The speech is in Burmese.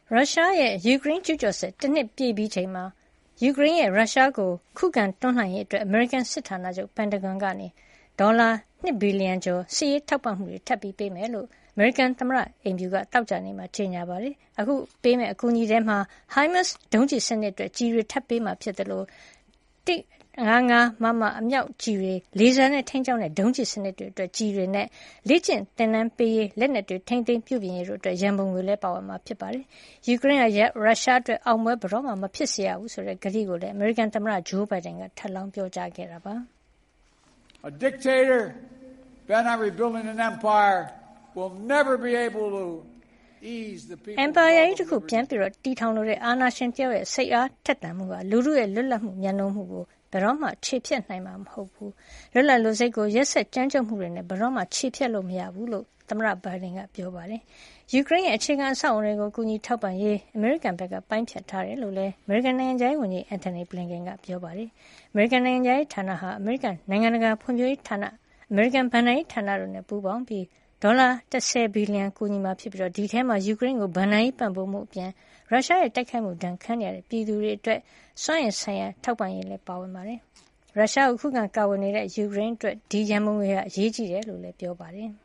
ရုရှားရဲ့ယူကရိန်းကျူးကျော်စစ်တစ်နှစ်ပြည့်ပြီးချိန်မှာယူကရိန်းရဲ့ရုရှားကိုခုခံတွန်းလှန်ရေးအတွက်အမေရိကန်စစ်ဌာနချုပ်ပန်တဂွန်ကနေဒေါ်လာ2 ဘီလီယံကျော်စစ်ရေးထောက်ပံ့မှုတွေထပ်ပြီးပေးမယ်လို့အမေရိကန်သမ္မတအိမ်ဖြူကတောက်ကြနေမှာကြေညာပါတယ်။အခုပေးမယ့်အကူအညီထဲမှာ HIMARS ဒုံးကျည်စနစ်အတွက်ကြီးတွေထပ်ပေးမှာဖြစ်တယ်လို့155မမအမြောက်ကြီးတွေလေဆာနဲ့ထိန်းကျောင်းတဲ့ဒုံးကျည်စနစ်တွေအတွက်ကြီးတွေနဲ့လေ့ကျင့်သင်တန်းပေးရေးလက်နက်တွေထိန်းသိမ်းပြုပြင်ရေးတို့အတွက်ရန်ပုံငွေလည်းပါဝင်မှာဖြစ်ပါတယ်။ယူကရိန်းကရုရှားအတွက်အောင်ပွဲဘယ်တော့မှမဖြစ်စေရဘူးဆိုတဲ့ကတိကိုလည်းအမေရိကန်သမ္မတဂျိုးဘိုင်ဒန်ကထပ်လောင်းပြောကြားခဲ့တာပါ။ A dictator bent on rebuilding an empire will never be able to ease the people. Empire ကြီးတစ်ခုပြန်ပြီးတော့တီထောင်လို့တဲ့အာဏာရှင်တယောက်ရဲ့စိတ်အားထက်သန်မှုကလူထုရဲ့လွတ်လပ်မှုမျက်နှာမှုကိုဘယ်တော့မှခြေဖြတ်နိုင်မှာမဟုတ်ဘူး။လွတ်လပ်လို့စိတ်ကိုရက်ဆက်ကြမ်းကြုတ်မှုတွေနဲ့ဘယ်တော့မှခြေဖြတ်လို့မရဘူးလို့သမ္မတဘိုင်ဒန်ကပြောပါတယ်။ယူကရိန်းရဲ့အခြေခံအဆောက်အအုံတွေကိုကူညီထောက်ပံ့ရေးအမေရိကန်ဘက်ကပိုင်းဖြတ်ထားတယ်လို့လည်းအမေရိကန်နိုင်ငံခြားရေးဝန်ကြီးအန်ထိုနီဘလင်ကန်ကပြောပါတယ်။အမေရိကန်နိုင်ငံခြားရေးဌာနဟာအမေရိကန်နိုင်ငံတကာဖွံ့ဖြိုးရေးဌာနအမေရိကန်ဘဏ္ဍာရေးဌာနတို့နဲ့ပူးပေါင်းပြီးဒေါ်လာ10ဘီလီယံကူညီမှာဖြစ်ပြီးဒီထဲမှာယူကရိန်းကိုဘဏ္ဍာရေးပံ့ပိုးမှုအပြင်ရုရှားရဲ့တိုက်ခိုက်မှုဒဏ်ခံရတဲ့ပြည်သူတွေအတွက်စွမ်းအင်ဆိုင်ရာထောက်ပံ့ရေးလည်းပါဝင်ပါတယ်။ရုရှားကိုခုခံကာကွယ်နေတဲ့ယူကရိန်းအတွက်ဒီရန်ပုံငွေဟာအရေးကြီးတယ်လို့လည်းပြောပါတယ်။